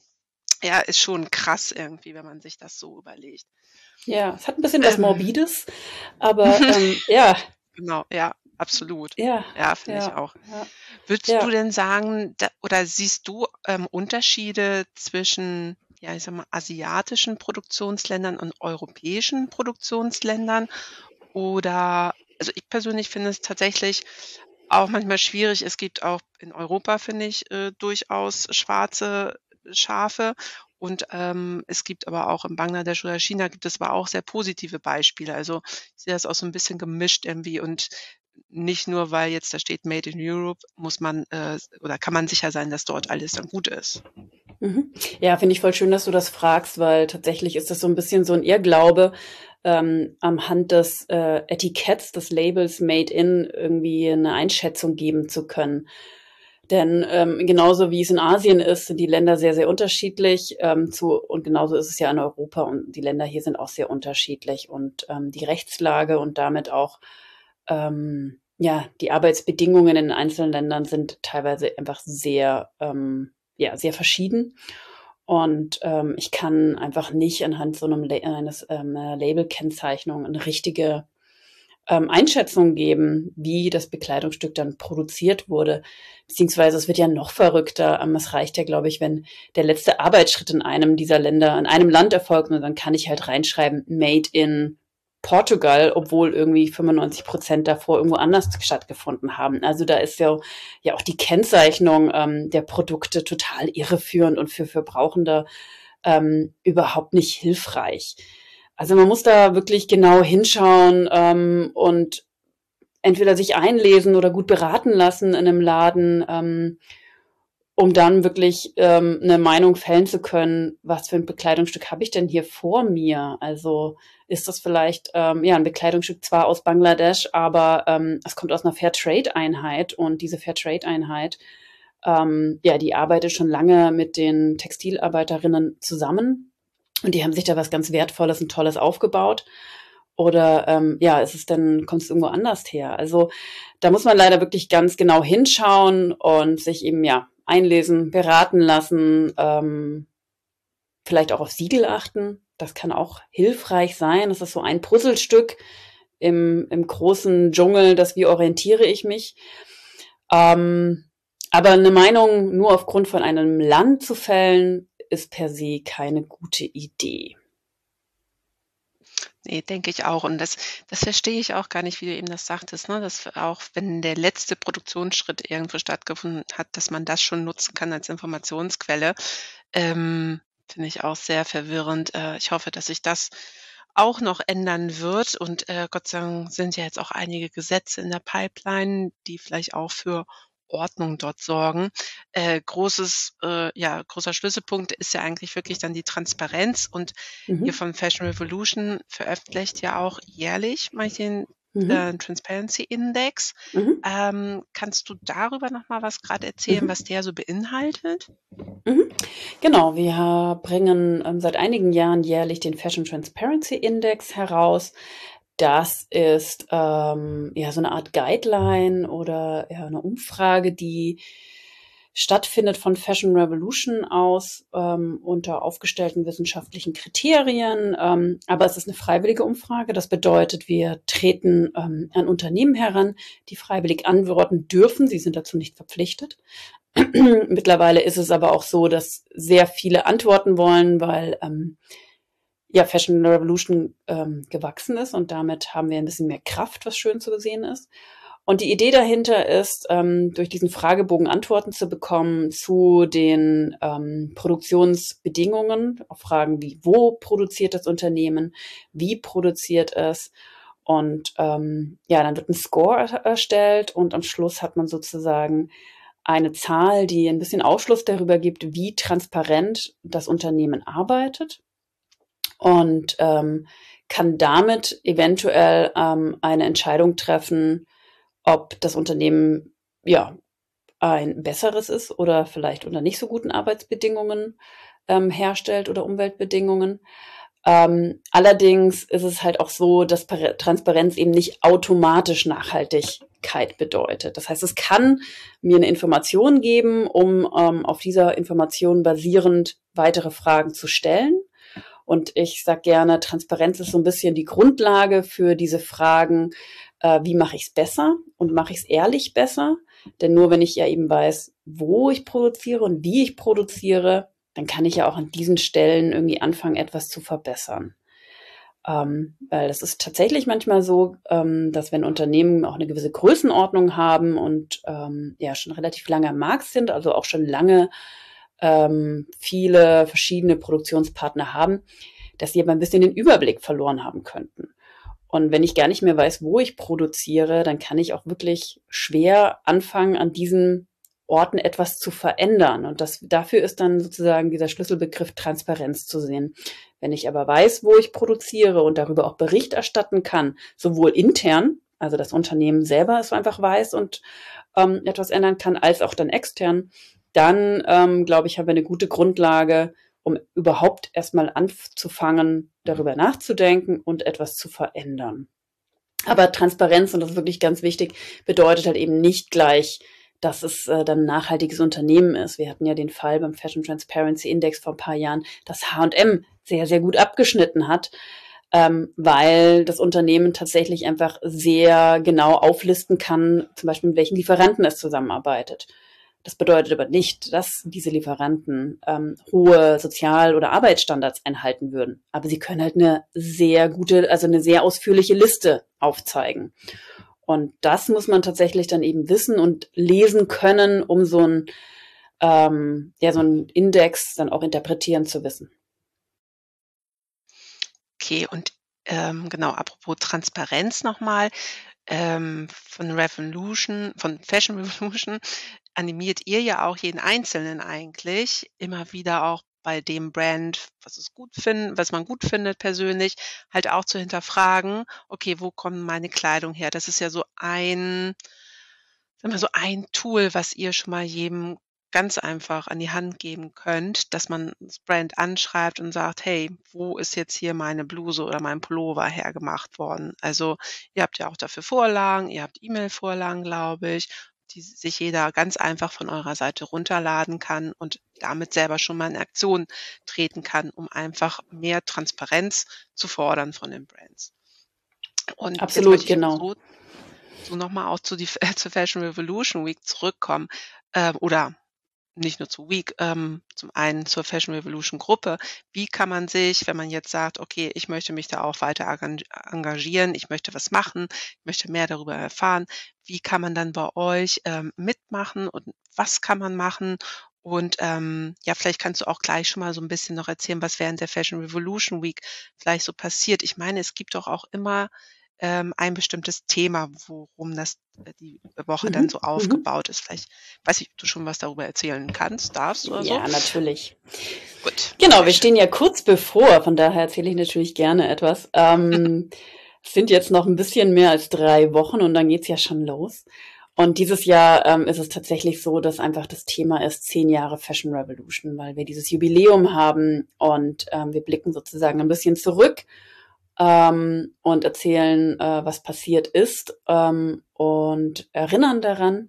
krass irgendwie, wenn man sich das so überlegt. Ja, es hat ein bisschen was Morbides, aber ja. Genau, ja, absolut. Ja, Ja, finde ich ja, auch. ja, Würdest du ja. denn sagen, oder siehst du Unterschiede zwischen, ja, ich sag mal, asiatischen Produktionsländern und europäischen Produktionsländern? Oder, also ich persönlich finde es tatsächlich auch manchmal schwierig. Es gibt auch in Europa, finde ich, durchaus schwarze Schafe. Und es gibt aber auch in Bangladesch oder China gibt es aber auch sehr positive Beispiele. Also ich sehe das auch so ein bisschen gemischt irgendwie und nicht nur, weil jetzt da steht Made in Europe, muss man oder kann man sicher sein, dass dort alles dann gut ist. Ja, finde ich voll schön, dass du das fragst, weil tatsächlich ist das so ein bisschen so ein Irrglaube, anhand des Etiketts, des Labels Made in irgendwie eine Einschätzung geben zu können. Denn genauso wie es in Asien ist, sind die Länder sehr, sehr unterschiedlich und genauso ist es ja in Europa und die Länder hier sind auch sehr unterschiedlich und die Rechtslage und damit auch die Arbeitsbedingungen in den einzelnen Ländern sind teilweise einfach sehr, sehr verschieden. Und ich kann einfach nicht anhand so einer Labelkennzeichnung eine richtige Einschätzung geben, wie das Bekleidungsstück dann produziert wurde. Beziehungsweise es wird ja noch verrückter. Es reicht ja, glaube ich, wenn der letzte Arbeitsschritt in einem dieser Länder, in einem Land erfolgt, und dann kann ich halt reinschreiben, Made in Portugal, obwohl irgendwie 95% davor irgendwo anders stattgefunden haben. Also da ist ja auch die Kennzeichnung der Produkte total irreführend und für Verbrauchende überhaupt nicht hilfreich. Also man muss da wirklich genau hinschauen und entweder sich einlesen oder gut beraten lassen in einem Laden, um dann wirklich eine Meinung fällen zu können, was für ein Bekleidungsstück habe ich denn hier vor mir? Also ist das vielleicht ein Bekleidungsstück zwar aus Bangladesch, aber es kommt aus einer Fairtrade-Einheit und diese Fairtrade-Einheit, die arbeitet schon lange mit den Textilarbeiterinnen zusammen. Und die haben sich da was ganz Wertvolles und Tolles aufgebaut. Oder kommt es irgendwo anders her? Also da muss man leider wirklich ganz genau hinschauen und sich eben einlesen, beraten lassen, vielleicht auch auf Siegel achten. Das kann auch hilfreich sein. Das ist so ein Puzzlestück im großen Dschungel, wie orientiere ich mich. Aber eine Meinung nur aufgrund von einem Land zu fällen, ist per se keine gute Idee. Nee, denke ich auch. Und das verstehe ich auch gar nicht, wie du eben das sagtest, ne? Dass auch wenn der letzte Produktionsschritt irgendwo stattgefunden hat, dass man das schon nutzen kann als Informationsquelle. Finde ich auch sehr verwirrend. Ich hoffe, dass sich das auch noch ändern wird. Und Gott sei Dank sind ja jetzt auch einige Gesetze in der Pipeline, die vielleicht auch für Ordnung dort sorgen. Großer Schlüsselpunkt ist ja eigentlich wirklich dann die Transparenz und ihr Mhm. von Fashion Revolution veröffentlicht ja auch jährlich mal den Mhm. Transparency Index. Mhm. Kannst du darüber noch mal was gerade erzählen, Mhm. was der so beinhaltet? Mhm. Genau, wir bringen seit einigen Jahren jährlich den Fashion Transparency Index heraus. Das ist ja so eine Art Guideline oder ja eine Umfrage, die stattfindet von Fashion Revolution aus unter aufgestellten wissenschaftlichen Kriterien. Aber es ist eine freiwillige Umfrage. Das bedeutet, wir treten an Unternehmen heran, die freiwillig antworten dürfen. Sie sind dazu nicht verpflichtet. Mittlerweile ist es aber auch so, dass sehr viele antworten wollen, weil ja Fashion Revolution gewachsen ist und damit haben wir ein bisschen mehr Kraft, was schön zu sehen ist. Und die Idee dahinter ist, durch diesen Fragebogen Antworten zu bekommen zu den Produktionsbedingungen, auf Fragen wie, wo produziert das Unternehmen, wie produziert es, und ja, dann wird ein Score erstellt und am Schluss hat man sozusagen eine Zahl, die ein bisschen Aufschluss darüber gibt, wie transparent das Unternehmen arbeitet und kann damit eventuell eine Entscheidung treffen, ob das Unternehmen ja ein besseres ist oder vielleicht unter nicht so guten Arbeitsbedingungen herstellt oder Umweltbedingungen. Allerdings ist es halt auch so, dass Transparenz eben nicht automatisch Nachhaltigkeit bedeutet. Das heißt, es kann mir eine Information geben, um auf dieser Information basierend weitere Fragen zu stellen. Und ich sage gerne, Transparenz ist so ein bisschen die Grundlage für diese Fragen, wie mache ich es besser und mache ich es ehrlich besser? Denn nur wenn ich ja eben weiß, wo ich produziere und wie ich produziere, dann kann ich ja auch an diesen Stellen irgendwie anfangen, etwas zu verbessern. Weil es ist tatsächlich manchmal so, dass wenn Unternehmen auch eine gewisse Größenordnung haben und ja schon relativ lange am Markt sind, also auch schon lange viele verschiedene Produktionspartner haben, dass sie aber ein bisschen den Überblick verloren haben könnten. Und wenn ich gar nicht mehr weiß, wo ich produziere, dann kann ich auch wirklich schwer anfangen, an diesen Orten etwas zu verändern. Und dafür ist dann sozusagen dieser Schlüsselbegriff Transparenz zu sehen. Wenn ich aber weiß, wo ich produziere und darüber auch Bericht erstatten kann, sowohl intern, also das Unternehmen selber es einfach weiß und etwas ändern kann, als auch dann extern, dann glaube ich, haben wir eine gute Grundlage, um überhaupt erstmal anzufangen, darüber nachzudenken und etwas zu verändern. Aber Transparenz, und das ist wirklich ganz wichtig, bedeutet halt eben nicht gleich, dass es dann ein nachhaltiges Unternehmen ist. Wir hatten ja den Fall beim Fashion Transparency Index vor ein paar Jahren, dass H&M sehr, sehr gut abgeschnitten hat, weil das Unternehmen tatsächlich einfach sehr genau auflisten kann, zum Beispiel mit welchen Lieferanten es zusammenarbeitet. Das bedeutet aber nicht, dass diese Lieferanten hohe Sozial- oder Arbeitsstandards einhalten würden. Aber sie können halt eine sehr gute, also eine sehr ausführliche Liste aufzeigen. Und das muss man tatsächlich dann eben wissen und lesen können, um so ein ja, so einen Index dann auch interpretieren zu wissen. Okay, und genau, apropos Transparenz nochmal, von Fashion Revolution animiert ihr ja auch jeden Einzelnen eigentlich immer wieder auch bei dem Brand, was man gut findet persönlich, halt auch zu hinterfragen: „Okay, wo kommt meine Kleidung her?“ Das ist ja so ein Tool, was ihr schon mal jedem ganz einfach an die Hand geben könnt, dass man das Brand anschreibt und sagt: „Hey, wo ist jetzt hier meine Bluse oder mein Pullover hergemacht worden?“ Also, ihr habt ja auch dafür Vorlagen, ihr habt E-Mail-Vorlagen, glaube ich, die sich jeder ganz einfach von eurer Seite runterladen kann und damit selber schon mal in Aktion treten kann, um einfach mehr Transparenz zu fordern von den Brands. Und jetzt Absolut, möchte ich genau. so noch mal auch zur Fashion Revolution Week zurückkommen, oder nicht nur zur Week, zum einen zur Fashion Revolution Gruppe. Wie kann man sich, wenn man jetzt sagt: „Okay, ich möchte mich da auch weiter engagieren, ich möchte was machen, ich möchte mehr darüber erfahren“, wie kann man dann bei euch mitmachen und was kann man machen? Und ja, vielleicht kannst du auch gleich schon mal so ein bisschen noch erzählen, was während der Fashion Revolution Week vielleicht so passiert. Ich meine, es gibt doch auch immer ein bestimmtes Thema, worum die Woche dann so aufgebaut ist. Vielleicht, weiß ich, ob du schon was darüber erzählen kannst, darfst oder so? Ja, natürlich. Gut. Genau, wir stehen ja kurz bevor, von daher erzähle ich natürlich gerne etwas. Es sind jetzt noch ein bisschen mehr als 3 Wochen und dann geht's ja schon los. Und dieses Jahr ist es tatsächlich so, dass einfach das Thema ist 10 Jahre Fashion Revolution, weil wir dieses Jubiläum haben und wir blicken sozusagen ein bisschen zurück und erzählen, was passiert ist und erinnern daran.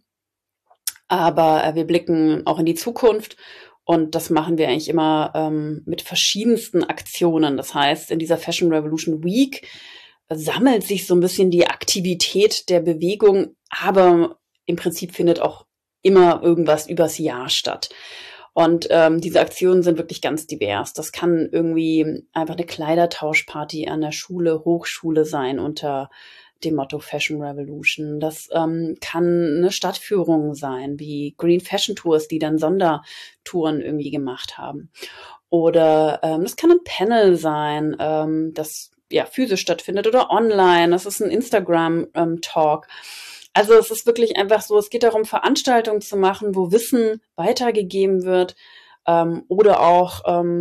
Aber wir blicken auch in die Zukunft und das machen wir eigentlich immer mit verschiedensten Aktionen. Das heißt, in dieser Fashion Revolution Week sammelt sich so ein bisschen die Aktivität der Bewegung, aber im Prinzip findet auch immer irgendwas übers Jahr statt. Und diese Aktionen sind wirklich ganz divers. Das kann irgendwie einfach eine Kleidertauschparty an der Schule, Hochschule sein unter dem Motto Fashion Revolution. Das kann eine Stadtführung sein, wie Green Fashion Tours, die dann Sondertouren irgendwie gemacht haben. Oder das kann ein Panel sein, das ja physisch stattfindet oder online. Das ist ein Instagram-Talk. Also es ist wirklich einfach so, es geht darum, Veranstaltungen zu machen, wo Wissen weitergegeben wird oder auch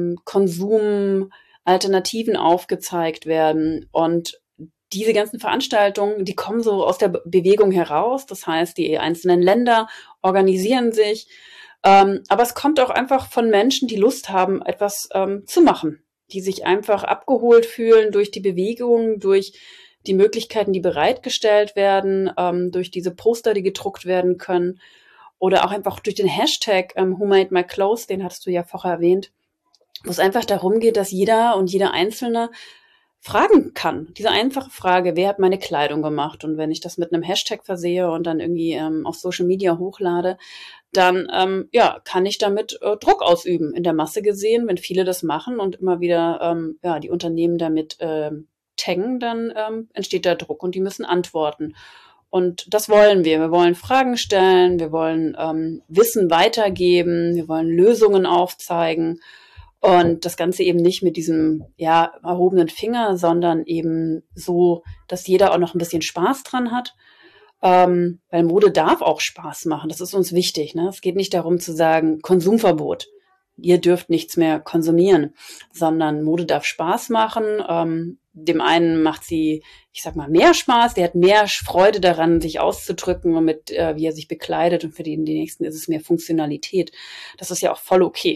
Konsumalternativen aufgezeigt werden. Und diese ganzen Veranstaltungen, die kommen so aus der Bewegung heraus. Das heißt, die einzelnen Länder organisieren sich. Aber es kommt auch einfach von Menschen, die Lust haben, etwas zu machen, die sich einfach abgeholt fühlen durch die Bewegung, durch die Möglichkeiten, die bereitgestellt werden, durch diese Poster, die gedruckt werden können oder auch einfach durch den Hashtag Who Made My Clothes, den hattest du ja vorher erwähnt, wo es einfach darum geht, dass jeder und jeder Einzelne fragen kann. Diese einfache Frage, wer hat meine Kleidung gemacht? Und wenn ich das mit einem Hashtag versehe und dann irgendwie auf Social Media hochlade, dann kann ich damit Druck ausüben in der Masse gesehen. Wenn viele das machen und immer wieder die Unternehmen damit taggen, dann entsteht da Druck und die müssen antworten. Und das wollen wir. Wir wollen Fragen stellen, wir wollen Wissen weitergeben, wir wollen Lösungen aufzeigen. Und das Ganze eben nicht mit diesem erhobenen Finger, sondern eben so, dass jeder auch noch ein bisschen Spaß dran hat. Weil Mode darf auch Spaß machen. Das ist uns wichtig. Ne? Es geht nicht darum zu sagen, Konsumverbot. Ihr dürft nichts mehr konsumieren, sondern Mode darf Spaß machen. Dem einen macht sie, ich sag mal, mehr Spaß. Der hat mehr Freude daran, sich auszudrücken und mit, wie er sich bekleidet. Und für den nächsten ist es mehr Funktionalität. Das ist ja auch voll okay.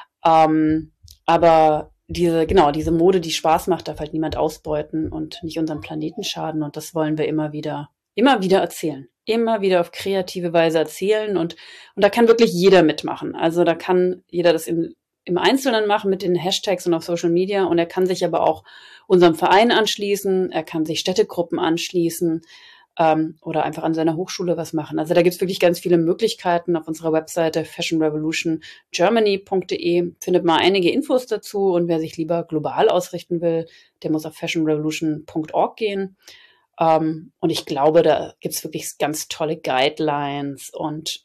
Aber diese Mode, die Spaß macht, darf halt niemand ausbeuten und nicht unseren Planeten schaden. Und das wollen wir immer wieder erzählen. Immer wieder auf kreative Weise erzählen. Und da kann wirklich jeder mitmachen. Also da kann jeder das im Einzelnen machen mit den Hashtags und auf Social Media. Und er kann sich aber auch unserem Verein anschließen. Er kann sich Städtegruppen anschließen. Oder einfach an seiner Hochschule was machen. Also da gibt's wirklich ganz viele Möglichkeiten. Auf unserer Webseite fashionrevolutiongermany.de findet man einige Infos dazu und wer sich lieber global ausrichten will, der muss auf fashionrevolution.org gehen. Und ich glaube, da gibt's wirklich ganz tolle Guidelines und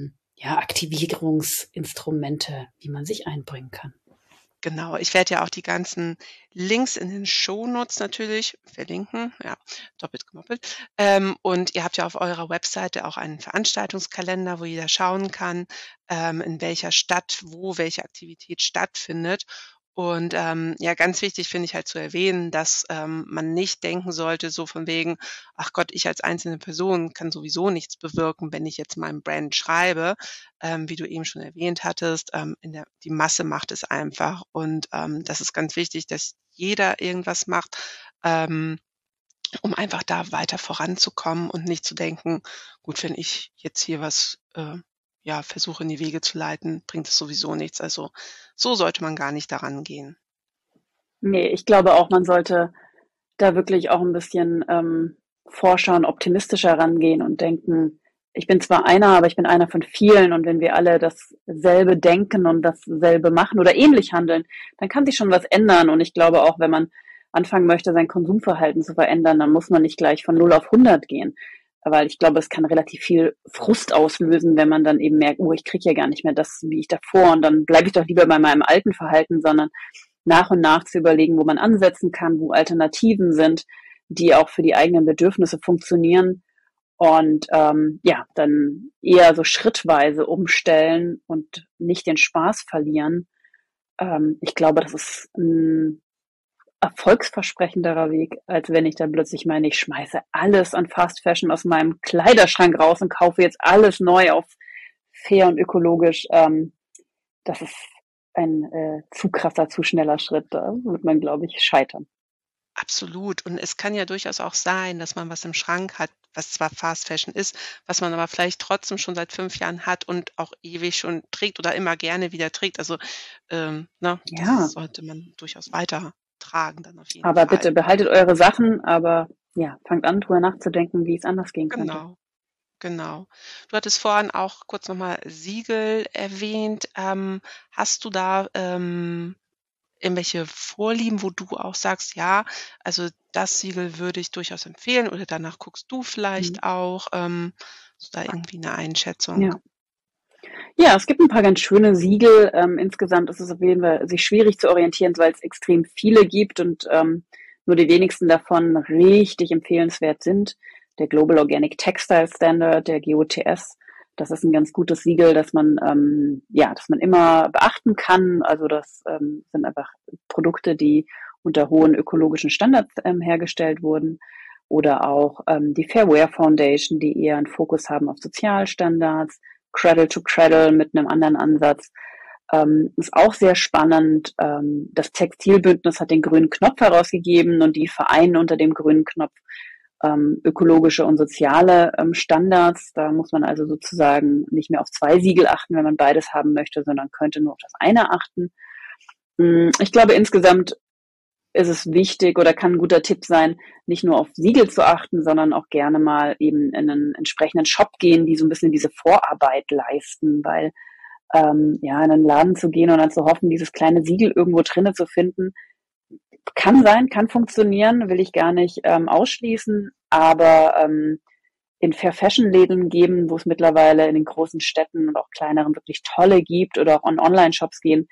Aktivierungsinstrumente, wie man sich einbringen kann. Genau, ich werde ja auch die ganzen Links in den Shownotes natürlich verlinken, ja, doppelt gemoppelt. Und ihr habt ja auf eurer Webseite auch einen Veranstaltungskalender, wo jeder schauen kann, in welcher Stadt, wo welche Aktivität stattfindet. Und ganz wichtig finde ich halt zu erwähnen, dass man nicht denken sollte, so von wegen, ach Gott, ich als einzelne Person kann sowieso nichts bewirken, wenn ich jetzt meinem Brand schreibe, wie du eben schon erwähnt hattest. Die Masse macht es einfach. Und das ist ganz wichtig, dass jeder irgendwas macht, um einfach da weiter voranzukommen und nicht zu denken, gut, wenn ich jetzt hier was versuche in die Wege zu leiten, bringt es sowieso nichts. Also so sollte man gar nicht daran gehen. Nee, ich glaube auch, man sollte da wirklich auch ein bisschen forscher und optimistischer rangehen und denken, ich bin zwar einer, aber ich bin einer von vielen und wenn wir alle dasselbe denken und dasselbe machen oder ähnlich handeln, dann kann sich schon was ändern und ich glaube auch, wenn man anfangen möchte, sein Konsumverhalten zu verändern, dann muss man nicht gleich von 0 auf 100 gehen. Weil ich glaube, es kann relativ viel Frust auslösen, wenn man dann eben merkt, ich kriege ja gar nicht mehr das, wie ich davor und dann bleibe ich doch lieber bei meinem alten Verhalten, sondern nach und nach zu überlegen, wo man ansetzen kann, wo Alternativen sind, die auch für die eigenen Bedürfnisse funktionieren und dann eher so schrittweise umstellen und nicht den Spaß verlieren. Ich glaube, das ist ein erfolgsversprechenderer Weg, als wenn ich dann plötzlich meine, ich schmeiße alles an Fast Fashion aus meinem Kleiderschrank raus und kaufe jetzt alles neu auf fair und ökologisch. Das ist ein zu krasser, zu schneller Schritt. Da wird man, glaube ich, scheitern. Absolut. Und es kann ja durchaus auch sein, dass man was im Schrank hat, was zwar Fast Fashion ist, was man aber vielleicht trotzdem schon seit 5 Jahren hat und auch ewig schon trägt oder immer gerne wieder trägt. Also, ne, Ja, das sollte man durchaus weitertragen dann auf jeden aber Fall. bitte behaltet eure Sachen, aber ja, fangt an, drüber nachzudenken, wie es anders gehen könnte. Genau, genau. Du hattest vorhin auch kurz noch mal Siegel erwähnt. Hast du da, irgendwelche Vorlieben, wo du auch sagst: „Ja, also das Siegel würde ich durchaus empfehlen“, oder danach guckst du Mhm. vielleicht auch? Hast du da irgendwie 'ne Einschätzung? Ja. Ja, es gibt ein paar ganz schöne Siegel. Insgesamt ist es auf jeden Fall sich schwierig zu orientieren, weil es extrem viele gibt und nur die wenigsten davon richtig empfehlenswert sind. Der Global Organic Textile Standard, der GOTS, das ist ein ganz gutes Siegel, das man immer beachten kann. Also das sind einfach Produkte, die unter hohen ökologischen Standards hergestellt wurden. Oder auch die Fair Wear Foundation, die eher einen Fokus haben auf Sozialstandards. Cradle to Cradle mit einem anderen Ansatz. Ist auch sehr spannend. Das Textilbündnis hat den grünen Knopf herausgegeben und die vereinen unter dem grünen Knopf ökologische und soziale Standards. Da muss man also sozusagen nicht mehr auf 2 Siegel achten, wenn man beides haben möchte, sondern könnte nur auf das eine achten. Ich glaube, insgesamt ist es wichtig oder kann ein guter Tipp sein, nicht nur auf Siegel zu achten, sondern auch gerne mal eben in einen entsprechenden Shop gehen, die so ein bisschen diese Vorarbeit leisten, weil in einen Laden zu gehen und dann zu hoffen, dieses kleine Siegel irgendwo drinnen zu finden, kann sein, kann funktionieren, will ich gar nicht ausschließen, aber in Fair-Fashion-Läden geben, wo es mittlerweile in den großen Städten und auch kleineren wirklich tolle gibt oder auch in Online-Shops gehen,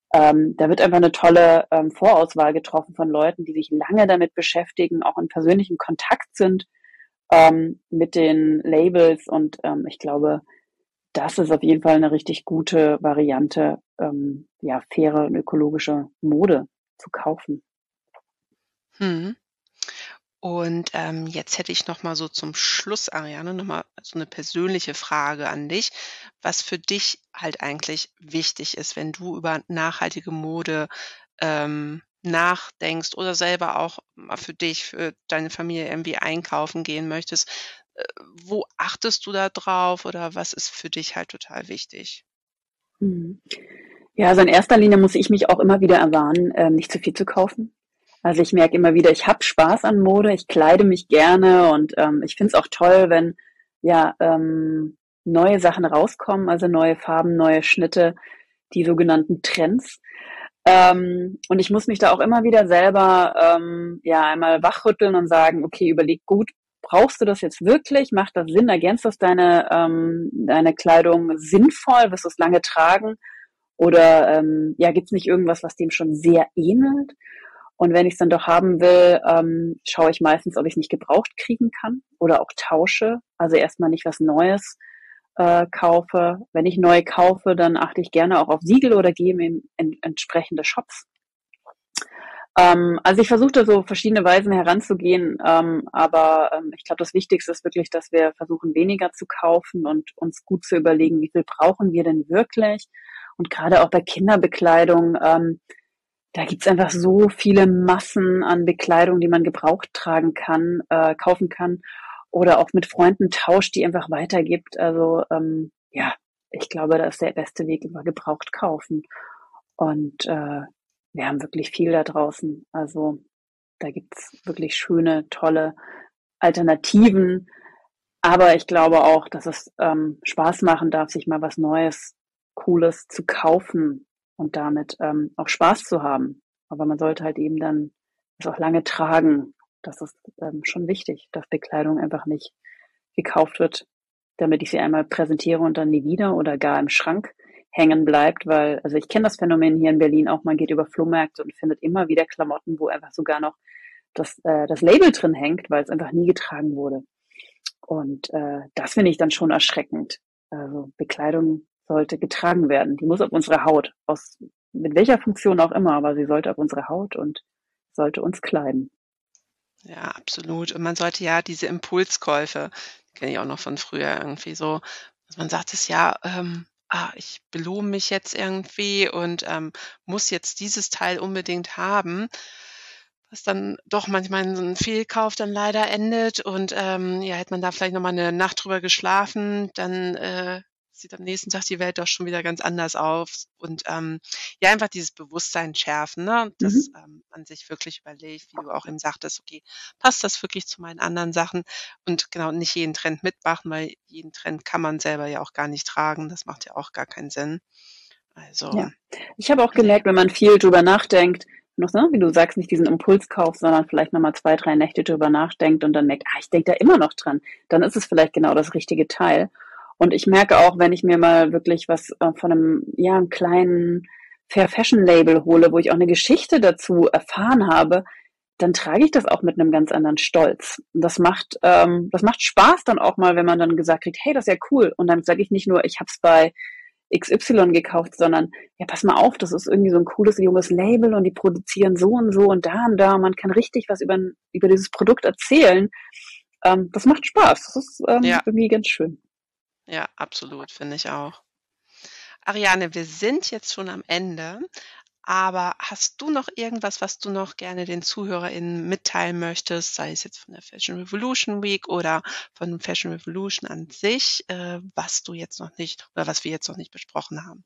da wird einfach eine tolle Vorauswahl getroffen von Leuten, die sich lange damit beschäftigen, auch in persönlichem Kontakt sind mit den Labels und ich glaube, das ist auf jeden Fall eine richtig gute Variante, faire und ökologische Mode zu kaufen. Mhm. Und, jetzt hätte ich noch mal so zum Schluss, Ariane, noch mal so 'ne persönliche Frage an dich, was für dich halt eigentlich wichtig ist, wenn du über nachhaltige Mode, nachdenkst oder selber auch mal für dich, für deine Familie irgendwie einkaufen gehen möchtest. Äh, Wo achtest du da drauf oder was ist für dich halt total wichtig? Mhm. Ja, also in erster Linie muss ich mich auch immer wieder erwarnen, nicht zu viel zu kaufen. Also ich merke immer wieder, ich habe Spaß an Mode, ich kleide mich gerne und ich finde es auch toll, wenn ja neue Sachen rauskommen, also neue Farben, neue Schnitte, die sogenannten Trends. Und ich muss mich da auch immer wieder selber einmal wachrütteln und sagen, okay, überleg gut, brauchst du das jetzt wirklich? Macht das Sinn? Ergänzt das deine Kleidung sinnvoll? Wirst du es lange tragen? Oder gibt es nicht irgendwas, was dem schon sehr ähnelt? Und wenn ich es dann doch haben will, schaue ich meistens, ob ich es nicht gebraucht kriegen kann oder auch tausche. Also erstmal nicht was Neues kaufe. Wenn ich neu kaufe, dann achte ich gerne auch auf Siegel oder gehe in entsprechende Shops. Also ich versuche da so verschiedene Weisen heranzugehen, aber ich glaube, das Wichtigste ist wirklich, dass wir versuchen, weniger zu kaufen und uns gut zu überlegen, wie viel brauchen wir denn wirklich? Und gerade auch bei Kinderbekleidung, da gibt's einfach so viele Massen an Bekleidung, die man gebraucht tragen kann, kaufen kann oder auch mit Freunden tauscht, die einfach weitergibt. Also ich glaube, da ist der beste Weg immer gebraucht kaufen. Und wir haben wirklich viel da draußen. Also da gibt's wirklich schöne, tolle Alternativen. Aber ich glaube auch, dass es Spaß machen darf, sich mal was Neues, Cooles zu kaufen und damit auch Spaß zu haben. Aber man sollte halt eben dann es auch lange tragen. Das ist schon wichtig, dass Bekleidung einfach nicht gekauft wird, damit ich sie einmal präsentiere und dann nie wieder oder gar im Schrank hängen bleibt, weil, also ich kenne das Phänomen hier in Berlin auch, man geht über Flohmärkte und findet immer wieder Klamotten, wo einfach sogar noch das Label drin hängt, weil es einfach nie getragen wurde. Und das finde ich dann schon erschreckend. Also Bekleidung sollte getragen werden. Die muss auf unsere Haut, mit welcher Funktion auch immer, aber sie sollte auf unsere Haut und sollte uns kleiden. Ja, absolut. Und man sollte ja diese Impulskäufe, kenne ich auch noch von früher irgendwie so, dass man sagt es ja, ich belohne mich jetzt irgendwie und muss jetzt dieses Teil unbedingt haben, was dann doch manchmal in so 'n Fehlkauf dann leider endet und hätte man da vielleicht noch mal 'ne Nacht drüber geschlafen, dann sieht am nächsten Tag die Welt doch schon wieder ganz anders aus und einfach dieses Bewusstsein schärfen, ne? Dass man sich wirklich überlegt, wie du auch eben sagtest: „Okay, passt das wirklich zu meinen anderen Sachen?“ Und genau, nicht jeden Trend mitmachen, weil jeden Trend kann man selber ja auch gar nicht tragen. Das macht ja auch gar keinen Sinn. Also, Ja. Ich habe auch ne. gemerkt, wenn man viel drüber nachdenkt, noch, ne, wie du sagst, nicht diesen Impulskauf, sondern vielleicht noch mal 2, 3 Nächte drüber nachdenkt und dann merkt: ich denke da immer noch dran. Dann ist es vielleicht genau das richtige Teil. Und ich merke auch, wenn ich mir mal wirklich was von einem kleinen Fair-Fashion-Label hole, wo ich auch eine Geschichte dazu erfahren habe, dann trage ich das auch mit einem ganz anderen Stolz. Und das macht Spaß dann auch mal, wenn man dann gesagt kriegt: „Hey, das ist ja cool.“ Und dann sage ich nicht nur: „Ich habe es bei XY gekauft“, sondern: „Ja, pass mal auf, das ist irgendwie so ein cooles, junges Label und die produzieren so und so und da und da. Man kann richtig was über dieses Produkt erzählen.“ Das macht Spaß. Das ist Ja, irgendwie ganz schön. ja, absolut, finde ich auch. Ariane, wir sind jetzt schon am Ende, aber hast du noch irgendwas, was du noch gerne den ZuhörerInnen mitteilen möchtest, sei es jetzt von der Fashion Revolution Week oder von Fashion Revolution an sich, was du jetzt noch nicht oder was wir jetzt noch nicht besprochen haben?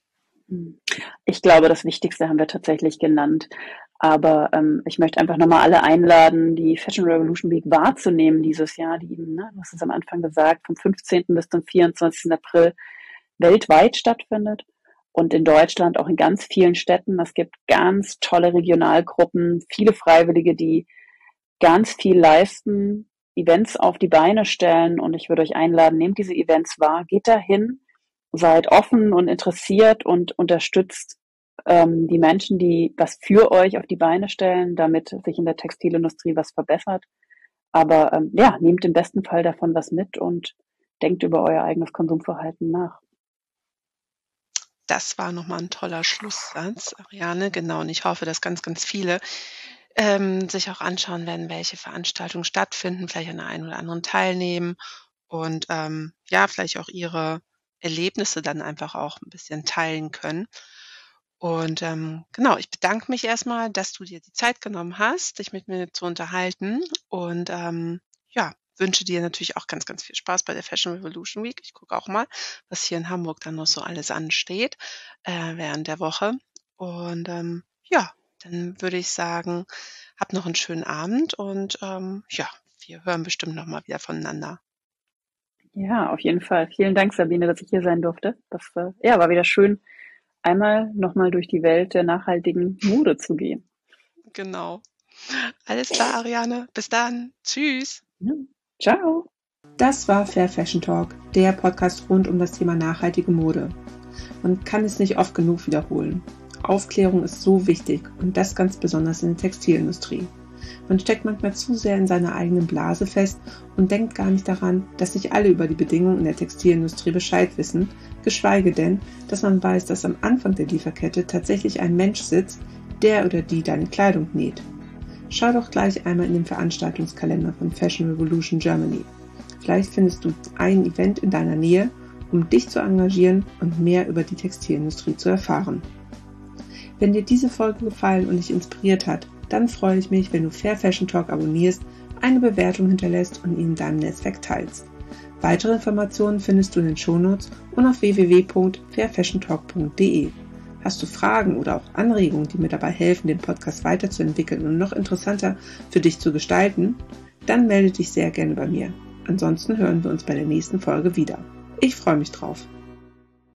Ich glaube, das Wichtigste haben wir tatsächlich genannt. Aber ich möchte einfach nochmal alle einladen, die Fashion Revolution Week wahrzunehmen dieses Jahr, die eben, ne, du hast es am Anfang gesagt, vom 15. bis zum 24. April weltweit stattfindet und in Deutschland auch in ganz vielen Städten. Es gibt ganz tolle Regionalgruppen, viele Freiwillige, die ganz viel leisten, Events auf die Beine stellen und ich würde euch einladen, nehmt diese Events wahr, geht dahin, seid offen und interessiert und unterstützt die Menschen, die was für euch auf die Beine stellen, damit sich in der Textilindustrie was verbessert. Aber nehmt im besten Fall davon was mit und denkt über euer eigenes Konsumverhalten nach. Das war noch mal 'n toller Schlusssatz, Ariane, genau. Und ich hoffe, dass ganz, ganz viele, sich auch anschauen werden, welche Veranstaltungen stattfinden, vielleicht an der einen oder anderen teilnehmen und, vielleicht auch ihre Erlebnisse dann einfach auch 'n bisschen teilen können. Und, genau, ich bedanke mich erst mal, dass du dir die Zeit genommen hast, dich mit mir zu unterhalten und, wünsche dir natürlich auch ganz, ganz viel Spaß bei der Fashion Revolution Week. Ich gucke auch mal, was hier in Hamburg dann noch so alles ansteht, während der Woche. Und, dann würde ich sagen, hab noch einen schönen Abend und, wir hören bestimmt noch mal wieder voneinander. Ja, auf jeden Fall. Vielen Dank, Sabine, dass ich hier sein durfte. Das war wieder schön, einmal nochmal durch die Welt der nachhaltigen Mode zu gehen. Genau. Alles klar, Ariane. Bis dann. Tschüss. Ja. Ciao. Das war Fair Fashion Talk, der Podcast rund um das Thema nachhaltige Mode. Man kann es nicht oft genug wiederholen. Aufklärung ist so wichtig und das ganz besonders in der Textilindustrie. Man steckt manchmal zu sehr in seiner eigenen Blase fest und denkt gar nicht daran, dass nicht alle über die Bedingungen in der Textilindustrie Bescheid wissen, geschweige denn, dass man weiß, dass am Anfang der Lieferkette tatsächlich ein Mensch sitzt, der oder die deine Kleidung näht. Schau doch gleich einmal in den Veranstaltungskalender von Fashion Revolution Germany. Vielleicht findest du ein Event in deiner Nähe, um dich zu engagieren und mehr über die Textilindustrie zu erfahren. Wenn dir diese Folge gefallen und dich inspiriert hat, dann freue ich mich, wenn du Fair Fashion Talk abonnierst, eine Bewertung hinterlässt und ihn in deinem Netzwerk teilst. Weitere Informationen findest du in den Shownotes und auf www.fairfashiontalk.de. Hast du Fragen oder auch Anregungen, die mir dabei helfen, den Podcast weiterzuentwickeln und noch interessanter für dich zu gestalten? Dann melde dich sehr gerne bei mir. Ansonsten hören wir uns bei der nächsten Folge wieder. Ich freue mich drauf.